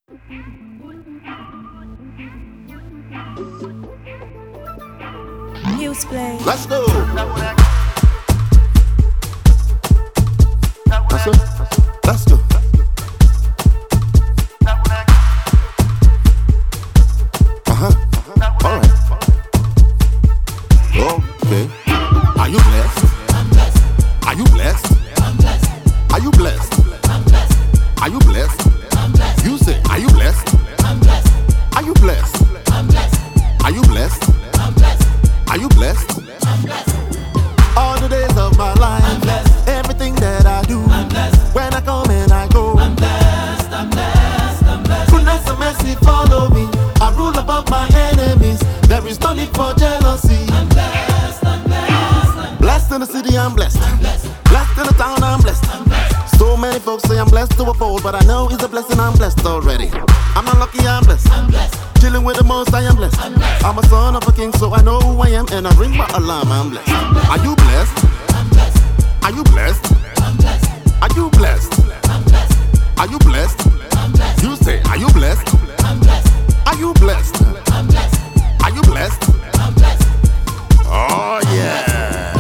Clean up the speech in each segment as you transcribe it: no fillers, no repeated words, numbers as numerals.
News play. Let's go. That's it. Let's go. All right. Okay. Are you blessed? I'm blessed. Are you blessed? I'm blessed. Are you blessed? I'm blessed. Are you blessed? I'm blessed. You say, are you blessed? I'm blessed. Are you blessed? I'm blessed. Are you blessed? I'm blessed. Are you blessed? I'm blessed. All the days of my life, I'm blessed. everything that I do, I'm blessed. when I come and I go, I'm blessed. I'm blessed. I'm blessed. goodness and mercy follow me. I rule above my enemies. There is no need for jealousy. I'm blessed. I'm blessed. I'm Blessed in the city, I'm blessed. blessed. Blessed in the town, I'm blessed. I'm blessed. So many folks say I'm blessed to a fold, but I know it's a blessing, I'm blessed already. I'm not lucky, I'm blessed. I'm blessed. Chilling with the most, I am blessed. I'm blessed. I'm a son of a king, so I know who I am, and I ring my alarm, I'm blessed. Are you blessed? I'm blessed. Are you blessed? I'm blessed. Are you blessed? I'm blessed. Are you blessed? I'm blessed. You say, are you blessed? I'm blessed. Are you blessed? I'm blessed. Are you blessed? I'm blessed. Oh yeah.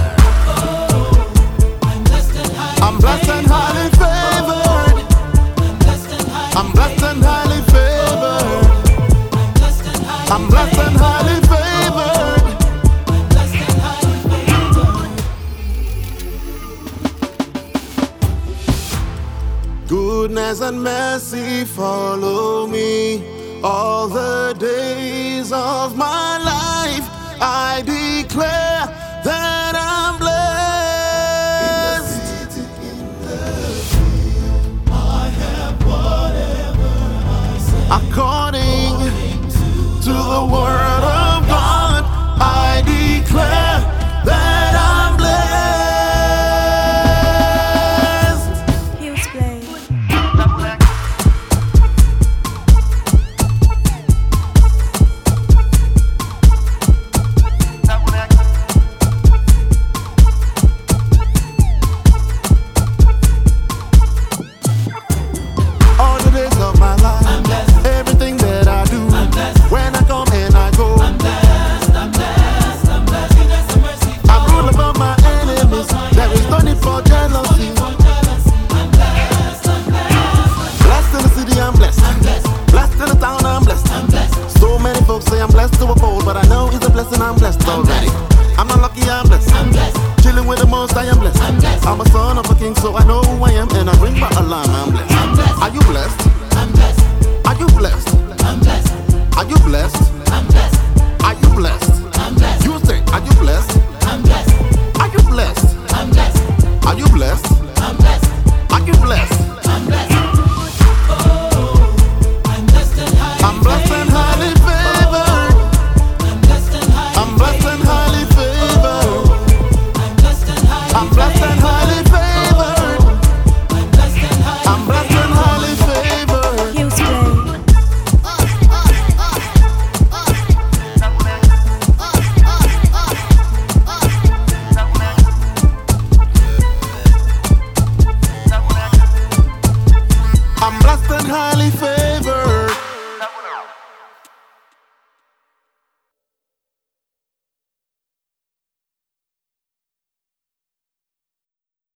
I'm blessed and highly I'm blessed and highly favored. I'm blessed and highly I'm blessed and highly favored. I'm blessed and highly I'm blessed and highly favored. I'm blessed and highly favored. Goodness and mercy follow me all the days of my life. I declare that I'm blessed. I have whatever I say According to the word